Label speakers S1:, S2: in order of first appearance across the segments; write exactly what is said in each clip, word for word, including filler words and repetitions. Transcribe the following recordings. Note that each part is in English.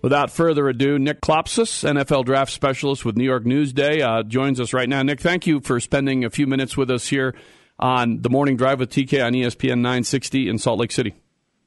S1: Without further ado, Nick Klopsis, N F L draft specialist with New York Newsday, uh, joins us right now. Nick, thank you for spending a few minutes with us here on the Morning Drive with T K on E S P N nine sixty in Salt Lake City.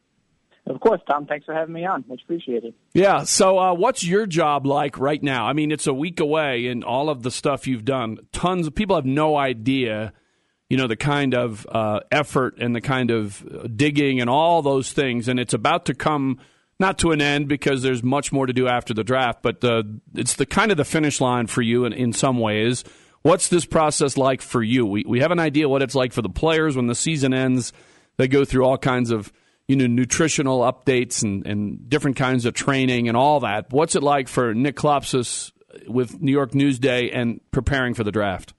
S2: Of course, Tom. Thanks for having me on. Much appreciated.
S1: Yeah. So uh, what's your job like right now? I mean, it's a week away, and all of the stuff you've done, tons of people have no idea, you know, the kind of uh, effort and the kind of digging and all those things. And it's about to come, not to an end because there's much more to do after the draft, but uh, it's the kind of the finish line for you in, in some ways. What's this process like for you? We, we have an idea what it's like for the players when the season ends. They go through all kinds of you know, nutritional updates and, and different kinds of training and all that. What's it like for Nick Klopsis with New York Newsday and preparing for the draft?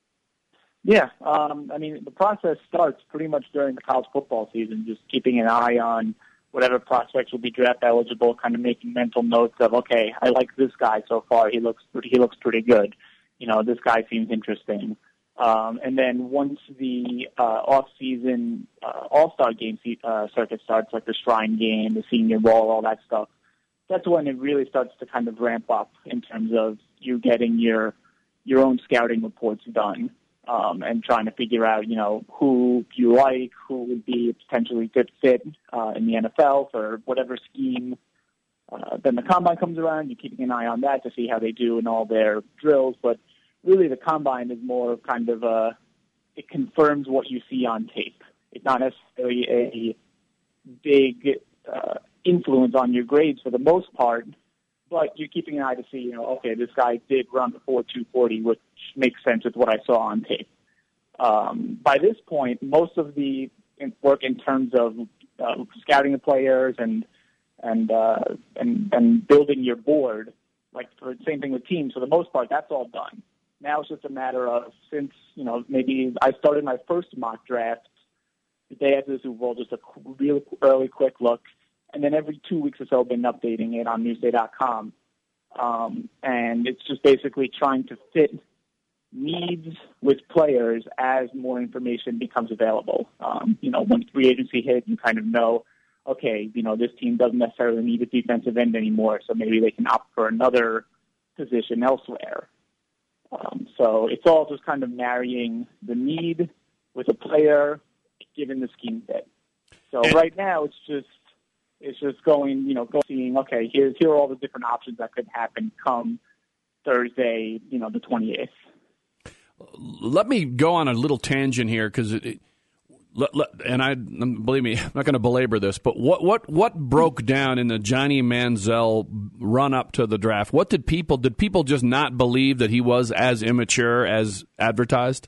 S2: Yeah, um, I mean, the process starts pretty much during the college football season, just keeping an eye on whatever prospects will be draft eligible, kind of making mental notes of, okay, I like this guy so far. He looks pretty, he looks pretty good. You know, this guy seems interesting. Um, and then once the uh, off-season uh, all-star game uh, circuit starts, like the Shrine Game, the Senior Bowl, all that stuff, that's when it really starts to kind of ramp up in terms of you getting your your own scouting reports done um, and trying to figure out, you know, who you like, who would be a potentially good fit uh, in the N F L for whatever scheme. Uh, then the Combine comes around, you're keeping an eye on that to see how they do in all their drills, but really, the Combine is more kind of a, it confirms what you see on tape. It's not necessarily a big uh, influence on your grades for the most part, but you're keeping an eye to see, you know, okay, this guy did run before two forty, which makes sense with what I saw on tape. Um, by this point, most of the work in terms of uh, scouting the players and and, uh, and and building your board, like for the same thing with teams, for the most part, that's all done. Now it's just a matter of, since, you know, maybe I started my first mock draft the day after the Super Bowl, just a real early quick look, and then every two weeks or so I've been updating it on Newsday dot com. Um, and it's just basically trying to fit needs with players as more information becomes available. Um, you know, when free agency hit, you kind of know, okay, you know, this team doesn't necessarily need a defensive end anymore, so maybe they can opt for another position elsewhere. Um, so it's all just kind of marrying the need with a player given the scheme fit. So and right now it's just it's just going, you know, going seeing, okay, here's here are all the different options that could happen come Thursday, you know, the twenty-eighth.
S1: Let me go on a little tangent here because it, it Let, let, and I believe me, I'm not going to belabor this, but what what what broke down in the Johnny Manziel run up to the draft? What did people did people just not believe that he was as immature as advertised?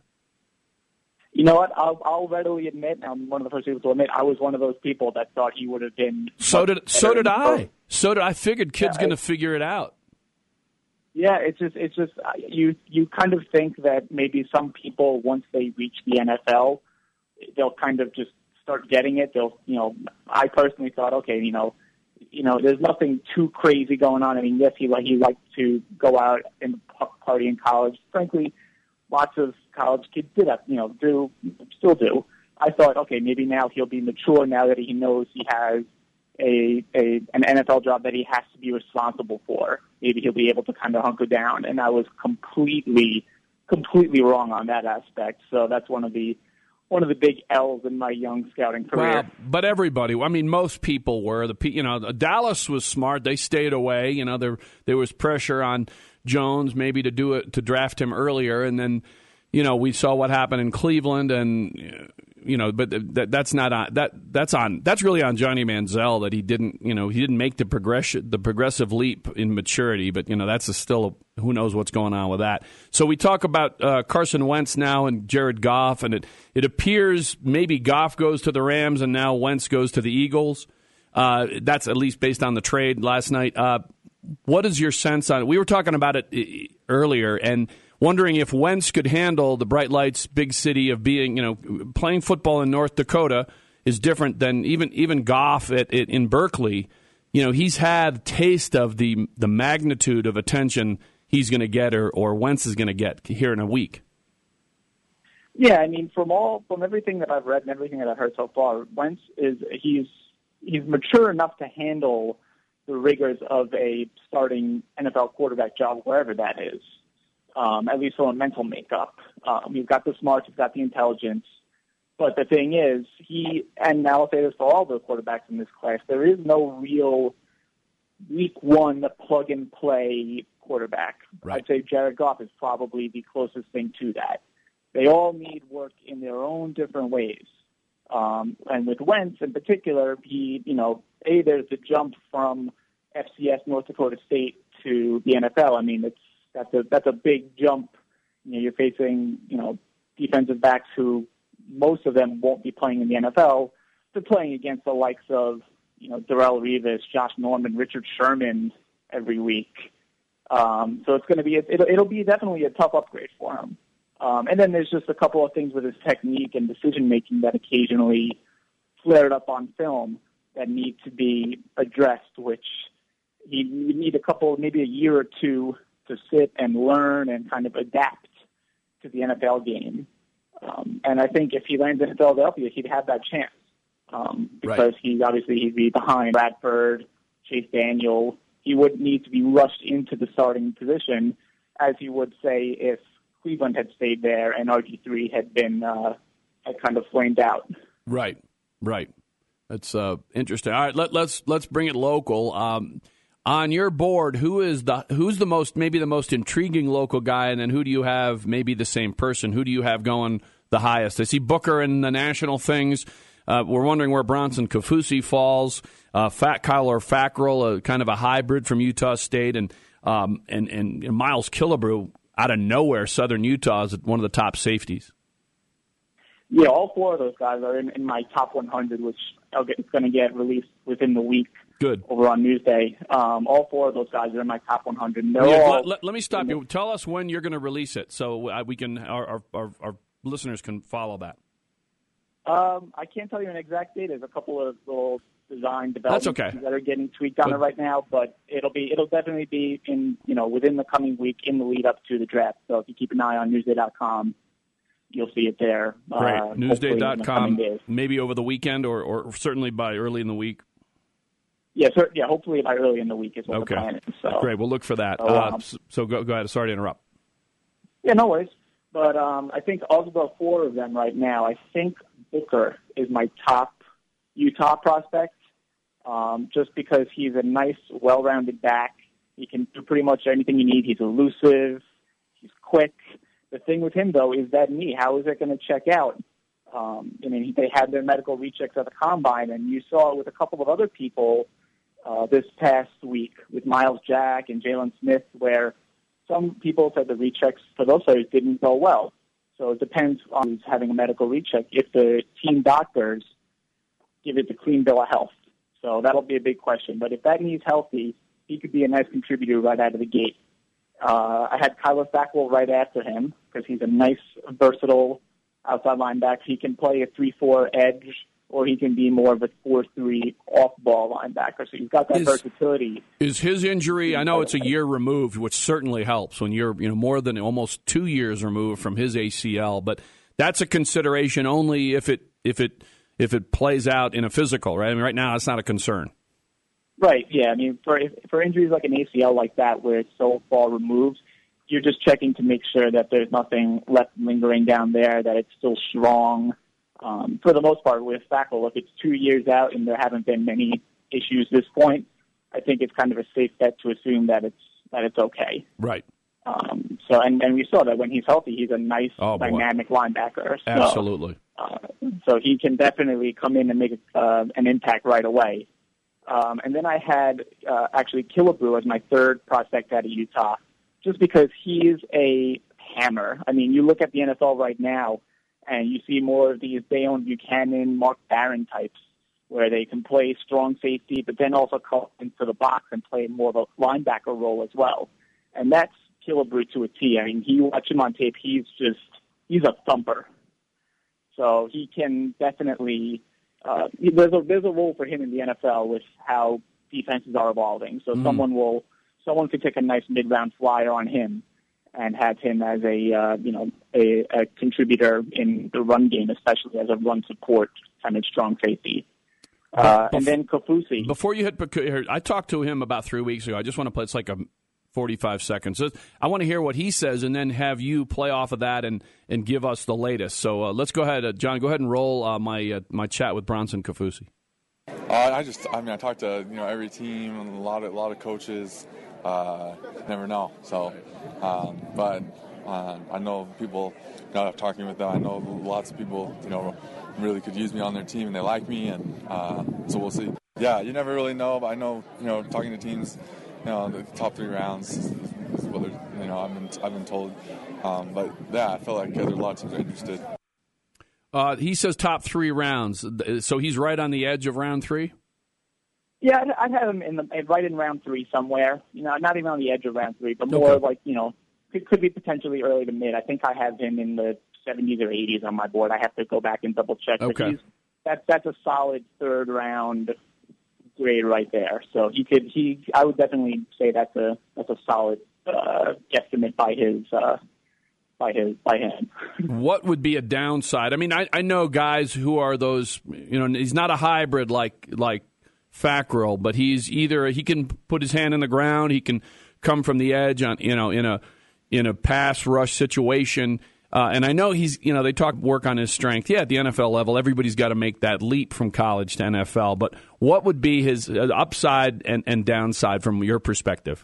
S2: You know what? I'll, I'll readily admit, I'm one of the first people to admit, I was one of those people that thought he would have been.
S1: So did so did I. So did I. Figured kids
S2: yeah,
S1: going to figure it out.
S2: Yeah, it's just it's just you you kind of think that maybe some people, once they reach the N F L, they'll kind of just start getting it. They'll, you know, I personally thought, okay, you know, you know, there's nothing too crazy going on. I mean, yes, he like he liked to go out and party in college. Frankly, lots of college kids did that, you know, do still do. I thought, okay, maybe now he'll be mature now that he knows he has a a an N F L job that he has to be responsible for. Maybe he'll be able to kind of hunker down. And I was completely, completely wrong on that aspect. So that's one of the one of the big L's in my young scouting career.
S1: Well, but everybody, I mean, most people were. The you know, Dallas was smart. They stayed away. You know, there there was pressure on Jones maybe to do it to draft him earlier, and then you know we saw what happened in Cleveland, and you know, but that that's not on that that's on that's really on Johnny Manziel that he didn't you know he didn't make the progression the progressive leap in maturity. But you know that's a still a, who knows what's going on with that. So we talk about uh, Carson Wentz now and Jared Goff, and it it appears maybe Goff goes to the Rams and now Wentz goes to the Eagles. Uh, that's at least based on the trade last night. Uh, what is your sense on it? We were talking about it earlier and wondering if Wentz could handle the bright lights, big city of being, you know, playing football in North Dakota is different than even even Goff at, at, in Berkeley. You know, he's had taste of the the magnitude of attention he's going to get or, or Wentz is going to get here in a week.
S2: Yeah, I mean, from all from everything that I've read and everything that I've heard so far, Wentz is he's he's mature enough to handle the rigors of a starting N F L quarterback job, wherever that is, um, at least from a mental makeup. Um, you've got the smarts, you've got the intelligence. But the thing is, he, and I'll say this for all the quarterbacks in this class, there is no real week one plug-and-play quarterback.
S1: Right.
S2: I'd say Jared Goff is probably the closest thing to that. They all need work in their own different ways. Um, and with Wentz in particular, he, you know, A, there's the jump from F C S North Dakota State to the N F L. I mean, it's that's a that's a big jump. You know, you're facing, you know, defensive backs who most of them won't be playing in the N F L. They're playing against the likes of, you know, Darrelle Revis, Josh Norman, Richard Sherman every week. Um, so it's going to be, it'll, it'll be definitely a tough upgrade for him. Um, and then there's just a couple of things with his technique and decision-making that occasionally flared up on film that need to be addressed, which he you need a couple, maybe a year or two to sit and learn and kind of adapt to the N F L game. Um, and I think if he lands in Philadelphia, he'd have that chance um, because
S1: right.
S2: he's obviously he'd be behind Bradford, Chase Daniel. He would need to be rushed into the starting position, as he would say if Cleveland had stayed there and R G three had been uh, had kind of flamed out.
S1: Right, right. That's uh, interesting. All right, let, let's let's bring it local. Um, on your board, who is the who's the most maybe the most intriguing local guy, and then who do you have maybe the same person? Who do you have going the highest? I see Booker in the national things. Uh, we're wondering where Bronson Kafusi falls. Uh, Fat Kyler Fackrell, a kind of a hybrid from Utah State, and um, and and Miles Killebrew out of nowhere, Southern Utah is one of the top safeties.
S2: Yeah, all four of those guys are in, in my top one hundred, which it's going to get released within the week.
S1: Good.
S2: Over on Newsday. Um, all four of those guys are in my top one hundred.
S1: Yeah,
S2: all,
S1: let, let, let me stop you. Tell us when you're going to release it so we can our, our, our listeners can follow that.
S2: Um, I can't tell you an exact date. There's a couple of little design developments
S1: okay.
S2: that are getting tweaked on it right now, but it'll be it'll definitely be in you know within the coming week in the lead up to the draft. So if you keep an eye on Newsday dot com, you'll see it there.
S1: Great.
S2: Uh,
S1: Newsday dot com, maybe over the weekend or, or certainly by early in the week.
S2: Yeah, so, yeah. Hopefully by early in the week is what
S1: okay.
S2: the plan is. So.
S1: Great. We'll look for that.
S2: So,
S1: uh,
S2: um,
S1: so go, go ahead. Sorry to interrupt.
S2: Yeah, no worries. But um, I think of the four of them right now, I think Booker is my top Utah prospect, um, just because he's a nice, well-rounded back. He can do pretty much anything you need. He's elusive. He's quick. The thing with him, though, is that knee. How is it going to check out? Um, I mean, they had their medical rechecks at the Combine, and you saw it with a couple of other people uh, this past week with Miles Jack and Jalen Smith, where some people said the rechecks for those players didn't go well. So it depends on who's having a medical recheck. If the team doctors give it the clean bill of health. So that'll be a big question. But if that knee's healthy, he could be a nice contributor right out of the gate. Uh, I had Kyler Fackrell right after him because he's a nice, versatile outside linebacker. He can play a three four edge, or he can be more of a four three off-ball linebacker. So he's got that
S1: is,
S2: versatility.
S1: Is his injury, I know it's a year removed, which certainly helps when you're you know more than almost two years removed from his A C L, but that's a consideration only if it if it if it plays out in a physical, right? I mean, right now it's not a concern.
S2: Right, yeah. I mean, for for injuries like an A C L like that where it's so far removed, you're just checking to make sure that there's nothing left lingering down there, that it's still strong. Um, for the most part, with Fackrell, if it's two years out and there haven't been many issues at this point, I think it's kind of a safe bet to assume that it's that it's okay.
S1: Right.
S2: Um, so, and, and we saw that when he's healthy, he's a nice,
S1: oh,
S2: dynamic linebacker. So,
S1: Absolutely.
S2: Uh, so he can definitely come in and make uh, an impact right away. Um, and then I had uh, actually Killebrew as my third prospect out of Utah, just because he's a hammer. I mean, you look at the N F L right now, and you see more of these Bayonne Buchanan, Mark Barron types, where they can play strong safety, but then also come into the box and play more of a linebacker role as well. And that's Killebrew to a T. I mean, you watch him on tape, he's just, he's a thumper. So he can definitely, uh, there's a, there's a role for him in the N F L with how defenses are evolving. So mm. someone will, someone could take a nice mid-round flyer on him and have him as a, uh, you know, a, a contributor in the run game, especially as a run support kind of strong safety. Uh, and then Kaufusi.
S1: Before you hit, I talked to him about three weeks ago. I just want to play. It's like a forty-five seconds. I want to hear what he says, and then have you play off of that and, and give us the latest. So uh, let's go ahead, uh, John. Go ahead and roll uh, my uh, my chat with Bronson Kaufusi.
S3: Uh, I just, I mean, I talked to you know every team and a lot of a lot of coaches. Uh, never know. So, um, but uh, I know people. You know, talking with them, I know lots of people. You know. Really could use me on their team, and they like me, and uh, so we'll see. Yeah, you never really know, but I know, you know, talking to teams, you know, the top three rounds is, is what they're, you know, I've been I've been told. Um, but yeah, I feel like there's a lot of teams are interested.
S1: Uh, he says top three rounds, so he's right on the edge of round three.
S2: Yeah, I'd, I'd have him in the right in round three somewhere. You know, not even on the edge of round three, but more okay. like you know, it could be potentially early to mid. I think I have him in the seventies or eighties on my board. I have to go back and double check.
S1: Okay.
S2: But he's, that's that's a solid third round grade right there. So he could he I would definitely say that's a that's a solid uh, guesstimate by his uh, by his by him.
S1: What would be a downside? I mean, I, I know guys who are those. You know, he's not a hybrid like like Fackrell, but he's either he can put his hand in the ground, he can come from the edge on you know in a in a pass rush situation. Uh, and I know he's, you know, they talk work on his strength. Yeah, at the N F L level, everybody's got to make that leap from college to N F L. But what would be his upside and, and downside from your perspective?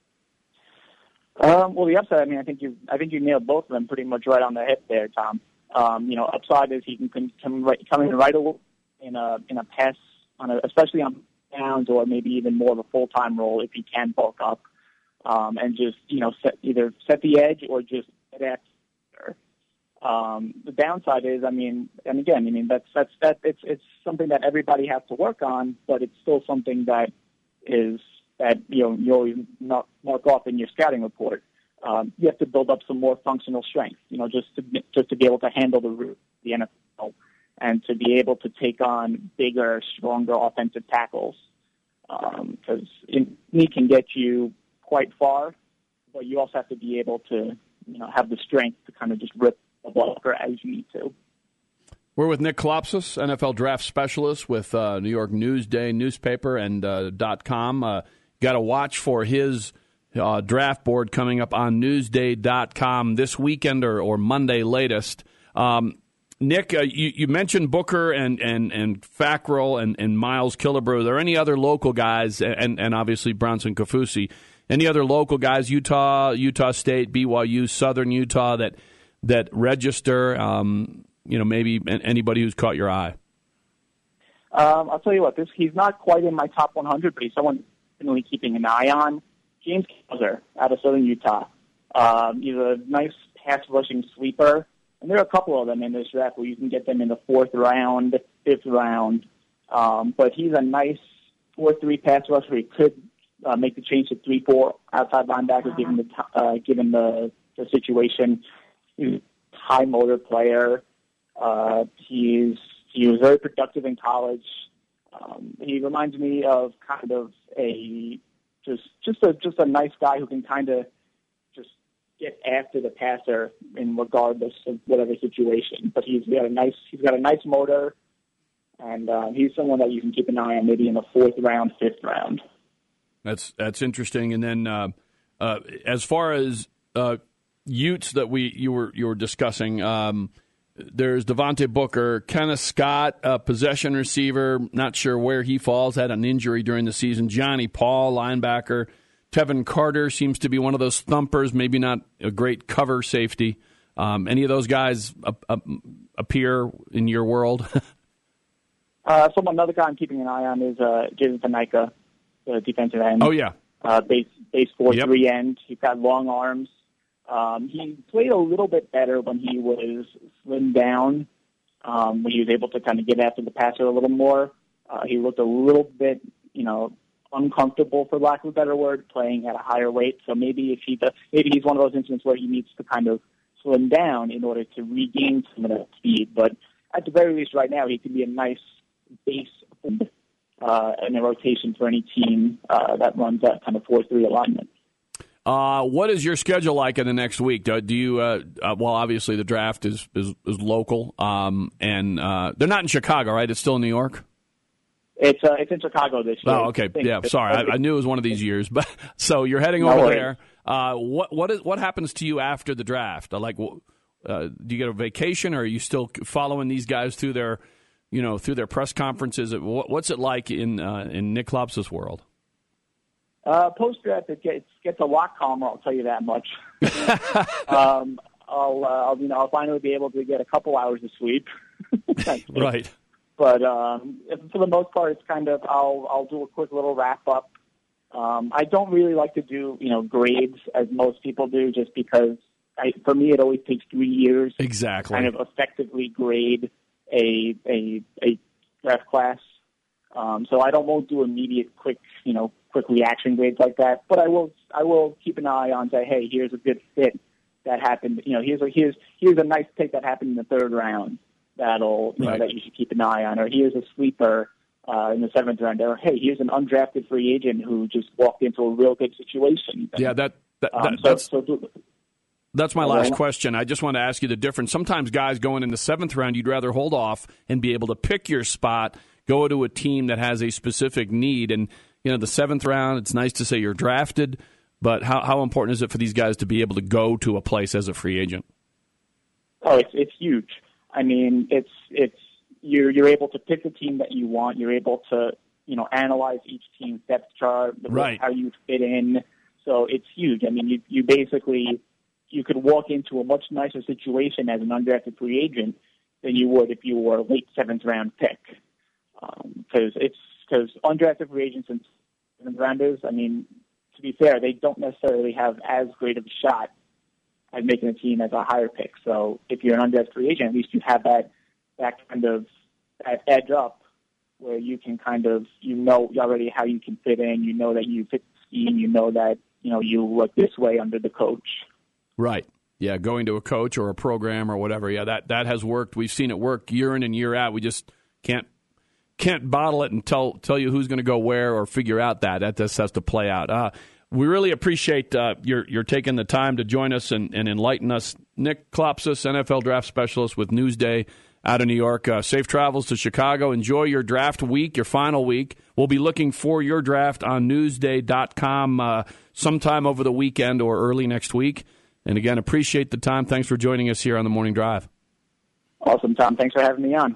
S2: Um, well, the upside, I mean, I think you, I think you nailed both of them pretty much right on the head there, Tom. Um, you know, upside is he can come, come, right, come in right away in a in a pass, on a, especially on downs, or maybe even more of a full time role if he can bulk up um, and just you know set, either set the edge or just get after. Um, the downside is, I mean, and again, I mean that's that's that it's it's something that everybody has to work on, but it's still something that is that you know you always mark, mark off in your scouting report. Um, you have to build up some more functional strength, you know, just to just to be able to handle the the N F L and to be able to take on bigger, stronger offensive tackles, because um, he can get you quite far, but you also have to be able to you know have the strength to kind of just rip a blocker as you need to.
S1: We're with Nick Kalopsis, N F L draft specialist with uh, New York Newsday newspaper and uh, .com. Uh, got to watch for his uh, draft board coming up on newsday dot com this weekend or, or Monday latest. Um, Nick, uh, you, you mentioned Booker and and and Fackrell and, and Miles Killebrew. Are there any other local guys, and, and obviously Bronson Kaufusi, any other local guys, Utah, Utah State, B Y U, Southern Utah, that that register, um, you know, maybe anybody who's caught your eye?
S2: Um, I'll tell you what, this he's not quite in my top one hundred, but he's someone definitely keeping an eye on. James Kaiser out of Southern Utah. Um, he's a nice pass-rushing sweeper, and there are a couple of them in this draft where you can get them in the fourth round, fifth round. Um, but he's a nice four three pass rusher. He could uh, make the change to three four outside linebacker given the, uh, given the, the situation. He's a high motor player. Uh, he's he was very productive in college. Um, he reminds me of kind of a just just a just a nice guy who can kind of just get after the passer in regardless of whatever situation. But he's got a nice he's got a nice motor, and uh, he's someone that you can keep an eye on maybe in the fourth round, fifth round.
S1: That's that's interesting. And then uh, uh, as far as uh, Utes that we you were you were discussing, um, there's Devontae Booker, Kenneth Scott, a possession receiver, not sure where he falls, had an injury during the season. Johnny Paul, linebacker. Tevin Carter seems to be one of those thumpers, maybe not a great cover safety. Um, any of those guys uh, uh, appear in your world?
S2: uh, so another guy I'm keeping an eye on is uh, Jason Panika, the defensive end.
S1: Oh yeah,
S2: uh, base base four
S1: yep.
S2: three end. He's got long arms. Um, he played a little bit better when he was slimmed down, um, when he was able to kind of get after the passer a little more. Uh, he looked a little bit, you know, uncomfortable, for lack of a better word, playing at a higher weight. So maybe if he does, maybe he's one of those instances where he needs to kind of slim down in order to regain some of that speed. But at the very least, right now, he could be a nice base uh, in a rotation for any team uh, that runs that kind of four three alignment.
S1: Uh, what is your schedule like in the next week? Do, do you? Uh, uh, well, obviously the draft is is, is local, um, and uh, they're not in Chicago, right? It's still in New York.
S2: It's uh, it's in Chicago this year.
S1: Oh, okay. Yeah, sorry. I, I knew it was one of these years. But so you're heading no over worries. there. Uh, what what is what happens to you after the draft? Like, uh, do you get a vacation, or are you still following these guys through their, you know, through their press conferences? What's it like in uh, in Nick Klopsis' world?
S2: Uh, Post draft, it gets gets a lot calmer. I'll tell you that much. um, I'll, uh, I'll you know I'll finally be able to get a couple hours of sleep.
S1: Right.
S2: But um, for the most part, it's kind of I'll I'll do a quick little wrap up. Um, I don't really like to do you know grades as most people do, just because I, for me it always takes three years
S1: exactly
S2: to kind of effectively grade a a, a draft class. Um, so I don't won't do immediate quick you know quick reaction grades like that. But I will I will keep an eye on say hey here's a good fit that happened you know here's a here's here's a nice pick that happened in the third round. That'll you
S1: right.
S2: know, that you should keep an eye on, or here's a sleeper uh, in the seventh round, or hey, here's an undrafted free agent who just walked into a real good situation.
S1: Yeah, that, that, that
S2: um, so,
S1: that's
S2: so do,
S1: that's my last question. I just want to ask you the difference. Sometimes guys going in the seventh round, you'd rather hold off and be able to pick your spot, go to a team that has a specific need, and you know the seventh round. It's nice to say you're drafted, but how how important is it for these guys to be able to go to a place as a free agent?
S2: Oh, it's it's huge. I mean, it's it's you're you're able to pick the team that you want. You're able to you know analyze each team's depth chart,
S1: right.
S2: how you fit in. So it's huge. I mean, you you basically you could walk into a much nicer situation as an undrafted free agent than you would if you were a late seventh round pick. Because um, it's because undrafted free agents and seventh rounders. I mean, to be fair, they don't necessarily have as great of a shot at making a team as a higher pick. So if you're an undrafted free agent, at least you have that that kind of that edge up where you can kind of you know already how you can fit in. You know that you fit the scheme. You know that you know you look this way under the coach.
S1: Right. Yeah, going to a coach or a program or whatever. Yeah, that that has worked. We've seen it work year in and year out. We just can't can't bottle it and tell tell you who's going to go where or figure out that. That just has to play out. Uh, we really appreciate uh, your your taking the time to join us and, and enlighten us. Nick Klopsis, N F L draft specialist with Newsday out of New York. Uh, safe travels to Chicago. Enjoy your draft week, your final week. We'll be looking for your draft on newsday dot com uh, sometime over the weekend or early next week. And again, appreciate the time. Thanks for joining us here on the Morning Drive.
S2: Awesome, Tom. Thanks for having me on.